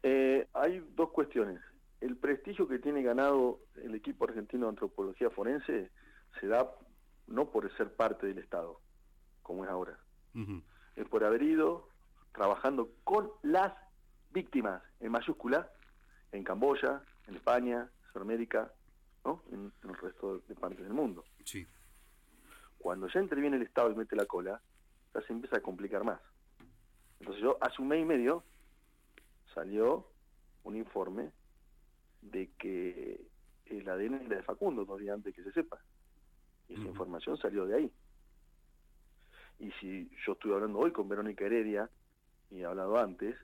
Hay dos cuestiones. El prestigio que tiene ganado el equipo argentino de antropología forense se da no por ser parte del Estado, como es ahora. Uh-huh. Es por haber ido trabajando con las víctimas, en mayúscula, en Camboya, en España, Sudamérica, ¿no? En el resto de partes del mundo. Sí. Cuando ya interviene el Estado y mete la cola, ya se empieza a complicar más. Entonces hace un mes y medio, salió un informe de que el ADN era de Facundo 2 días antes que se sepa. Y esa información salió de ahí. Y si yo estuve hablando hoy con Verónica Heredia, y he hablado antes,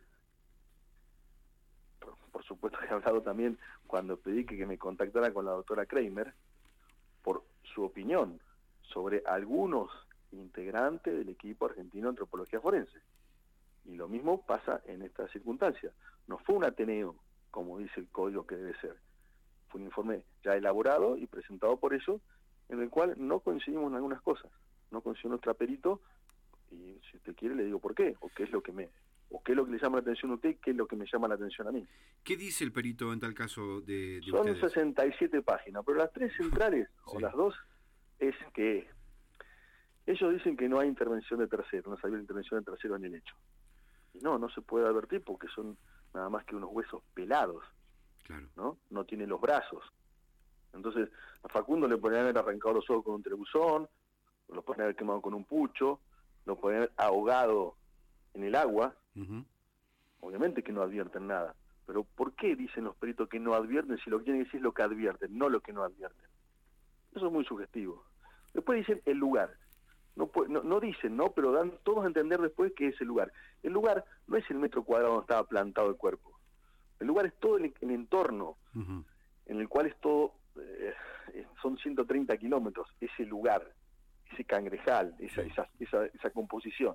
por supuesto que he hablado también cuando pedí que me contactara con la doctora Kramer, por su opinión sobre algunos integrantes del equipo argentino de antropología forense. Y lo mismo pasa en esta circunstancia. No fue un ateneo, como dice el código que debe ser. Fue un informe ya elaborado y presentado por ellos, en el cual no coincidimos en algunas cosas. No coincidió nuestro perito, y si usted quiere le digo por qué, o qué es lo que le llama la atención a usted y qué es lo que me llama la atención a mí. ¿Qué dice el perito en tal caso de Son ustedes? 67 páginas, pero las 3 centrales, Sí. o las 2, es que ellos dicen que no hay intervención de tercero, no sabía intervención de tercero en el hecho. Y no se puede advertir porque son nada más que unos huesos pelados, Claro. no tiene los brazos. Entonces, a Facundo le podrían haber arrancado los ojos con un trebuzón, lo podrían haber quemado con un pucho, lo podrían haber ahogado en el agua. Uh-huh. Obviamente que no advierten nada. Pero ¿por qué dicen los peritos que no advierten si lo que quieren decir es lo que advierten, no lo que no advierten? Eso es muy sugestivo. Después dicen el lugar. No dicen, pero dan todos a entender después que es el lugar. El lugar no es el metro cuadrado donde estaba plantado el cuerpo. El lugar es todo el entorno, Uh-huh. en el cual es todo, son 130 kilómetros, ese lugar, ese cangrejal, esa composición.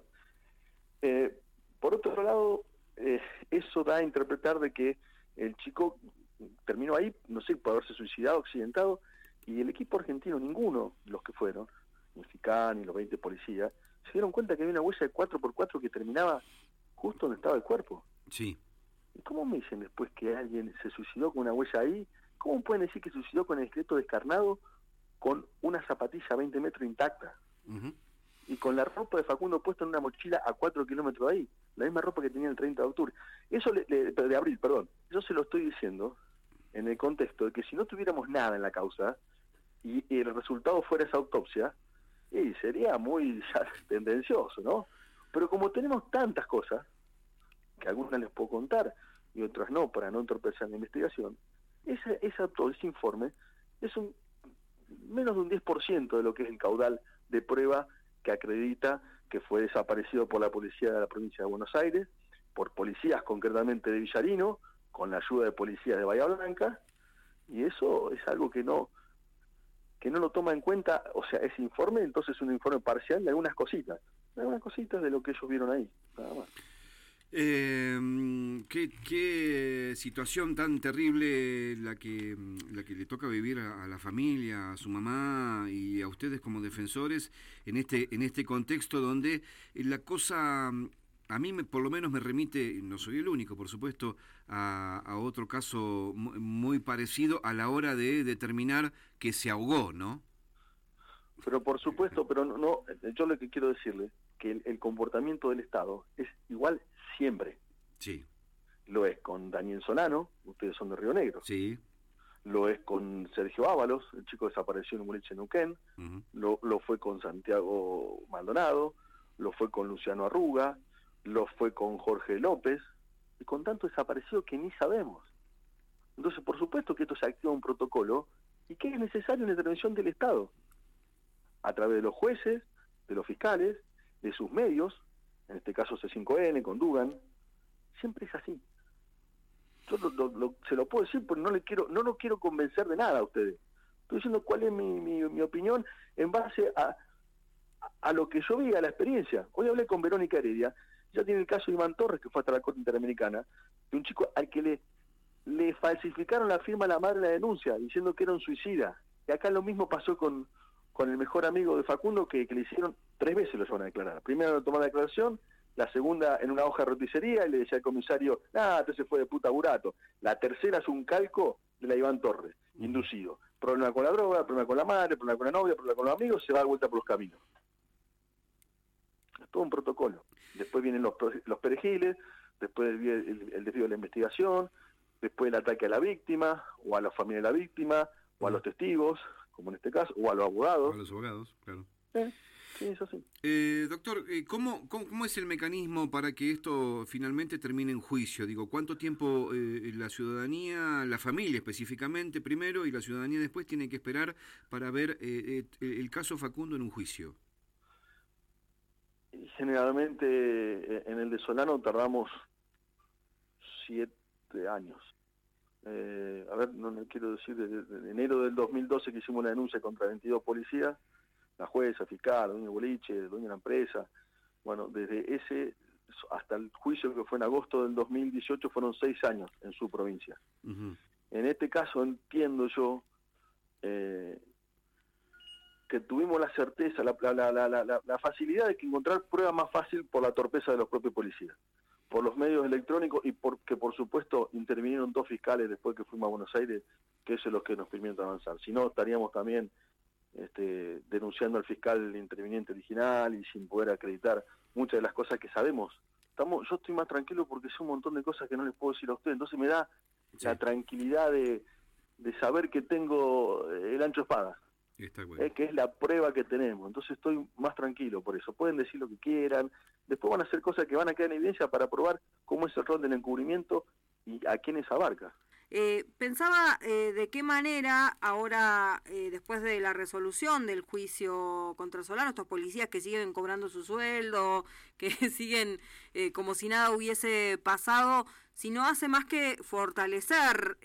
Por otro lado, eso da a interpretar de que el chico terminó ahí, no sé, por haberse suicidado, accidentado, y el equipo argentino, ninguno de los que fueron, ni FICAN, ni los 20 policías, se dieron cuenta que había una huella de 4x4 que terminaba justo donde estaba el cuerpo. Sí. ¿Y cómo me dicen después que alguien se suicidó con una huella ahí? ¿Cómo pueden decir que se suicidó con el esqueleto descarnado con una zapatilla a 20 metros intacta? Uh-huh. Y con la ropa de Facundo puesta en una mochila a 4 kilómetros de ahí, la misma ropa que tenía el 30 de octubre. Eso de abril, perdón. Yo se lo estoy diciendo en el contexto de que si no tuviéramos nada en la causa y el resultado fuera esa autopsia, sería muy tendencioso, ¿no? Pero como tenemos tantas cosas, que algunas les puedo contar y otras no, para no entorpecer la investigación, ese informe es menos de un 10% de lo que es el caudal de prueba que acredita que fue desaparecido por la policía de la provincia de Buenos Aires, por policías concretamente de Villarino, con la ayuda de policías de Bahía Blanca, y eso es algo que no lo toma en cuenta, o sea, ese informe entonces es un informe parcial de algunas cositas de lo que ellos vieron ahí, nada más. Qué situación tan terrible la que le toca vivir a la familia, a su mamá y a ustedes como defensores en este contexto donde la cosa a mí por lo menos me remite, no soy el único por supuesto, a otro caso muy parecido a la hora de determinar que se ahogó, ¿no? Pero por supuesto, pero no, yo lo que quiero decirle que el comportamiento del Estado es igual siempre. Sí. Lo es con Daniel Solano, ustedes son de Río Negro. Sí. Lo es con Sergio Ábalos, el chico desapareció en un boliche en Neuquén. Uh-huh. Lo fue con Santiago Maldonado, lo fue con Luciano Arruga, lo fue con Jorge López, y con tanto desaparecido que ni sabemos. Entonces, por supuesto que esto se activa un protocolo y que es necesaria una intervención del Estado, a través de los jueces, de los fiscales, de sus medios, en este caso C5N, con Dugan. Siempre es así. Yo se lo puedo decir, pero no lo quiero convencer de nada a ustedes. Estoy diciendo cuál es mi opinión en base a lo que yo vi, a la experiencia. Hoy hablé con Verónica Heredia, ya tiene el caso de Iván Torres, que fue hasta la Corte Interamericana, de un chico al que le falsificaron la firma a la madre de la denuncia, diciendo que era un suicida. Y acá lo mismo pasó con el mejor amigo de Facundo, que le hicieron 3 veces lo llevan a declarar. Primero lo tomaron la declaración, La segunda en una hoja de roticería y le decía al comisario, este se fue de puta burato. La tercera es un calco de la Iván Torres, inducido. Problema con la droga, problema con la madre, problema con la novia, problema con los amigos, se va de vuelta por los caminos. Es todo un protocolo. Después vienen los perejiles, después el desvío de la investigación, después el ataque a la víctima, o a la familia de la víctima, o a los testigos, como en este caso, o a los abogados. A los abogados, claro. Sí, eso sí. Doctor, ¿cómo es el mecanismo para que esto finalmente termine en juicio? Digo, ¿cuánto tiempo la ciudadanía, la familia específicamente primero y la ciudadanía después tiene que esperar para ver el caso Facundo en un juicio? Generalmente en el de Solano tardamos 7 años. No quiero decir, desde enero del 2012 que hicimos la denuncia contra 22 policías, la jueza, fiscal, dueño boliche, dueño de la empresa, bueno, desde ese hasta el juicio que fue en agosto del 2018 fueron 6 años en su provincia. Uh-huh. En este caso entiendo yo que tuvimos la certeza, la facilidad de que encontrar prueba más fácil por la torpeza de los propios policías, por los medios electrónicos y porque por supuesto intervinieron 2 fiscales después que fuimos a Buenos Aires, que eso es lo que nos permite avanzar. Si no, estaríamos también denunciando al fiscal interviniente original y sin poder acreditar muchas de las cosas que sabemos. Yo estoy más tranquilo porque sé un montón de cosas que no les puedo decir a ustedes, entonces me da la tranquilidad de saber que tengo el ancho espada, que es la prueba que tenemos. Entonces estoy más tranquilo por eso. Pueden decir lo que quieran, después van a hacer cosas que van a quedar en evidencia para probar cómo es el rol del encubrimiento y a quiénes abarca. Pensaba de qué manera ahora, después de la resolución del juicio contra Solano, estos policías que siguen cobrando su sueldo, que siguen como si nada hubiese pasado, si no hace más que fortalecer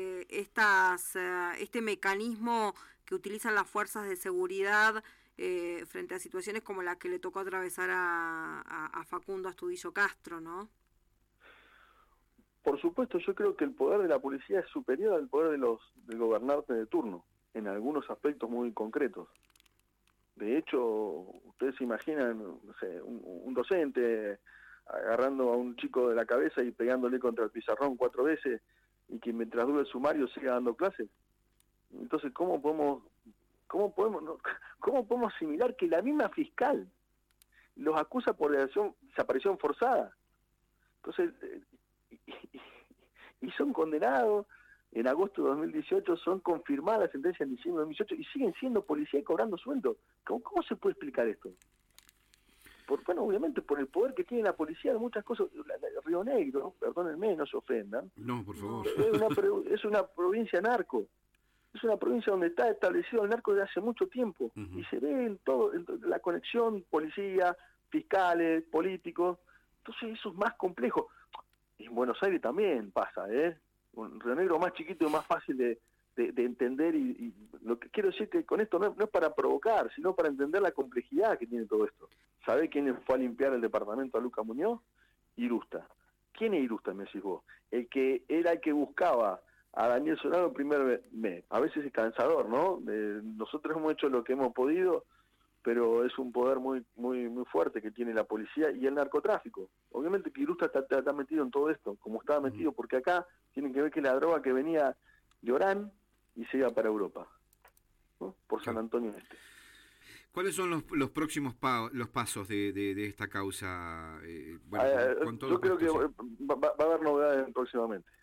este mecanismo que utilizan las fuerzas de seguridad frente a situaciones como la que le tocó atravesar a Facundo Astudillo Castro, ¿no? Por supuesto, yo creo que el poder de la policía es superior al poder del gobernante de turno, en algunos aspectos muy concretos. De hecho, ustedes se imaginan, no sé, un docente agarrando a un chico de la cabeza y pegándole contra el pizarrón 4 veces y que mientras dure el sumario siga dando clases. Entonces, ¿cómo podemos asimilar que la misma fiscal los acusa por desaparición forzada? Entonces, y son condenados en agosto de 2018, son confirmadas las sentencias en diciembre de 2018 y siguen siendo policía y cobrando sueldo. ¿Cómo se puede explicar esto? Obviamente por el poder que tiene la policía de muchas cosas. Río Negro, perdónenme, no se ofendan. No, por favor. Es una provincia narco. Es una provincia donde está establecido el narco desde hace mucho tiempo. Uh-huh. Y se ve en la conexión policía, fiscales, políticos. Entonces eso es más complejo. Y en Buenos Aires también pasa, un Río Negro más chiquito y más fácil de entender y lo que quiero decir que con esto no es para provocar, sino para entender la complejidad que tiene todo esto. ¿Sabés quién fue a limpiar el departamento a Luca Muñoz? Irusta. ¿Quién es Irusta, me decís vos? El que era el que buscaba a Daniel Solano el primer mes. A veces es cansador, ¿no? Nosotros hemos hecho lo que hemos podido, pero es un poder muy fuerte que tiene la policía y el narcotráfico. Obviamente que Irusta está metido en todo esto, como estaba metido, porque acá tienen que ver que la droga que venía de Orán y se iba para Europa, ¿no? Por San Antonio Este. ¿Cuáles son los próximos pasos de esta causa? Yo creo que va a haber novedades próximamente.